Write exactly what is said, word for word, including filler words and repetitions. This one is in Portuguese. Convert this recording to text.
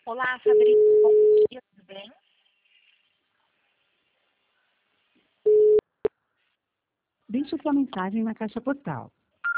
Olá, Fabrício. Bom dia, tudo bem? Deixe sua mensagem na caixa postal.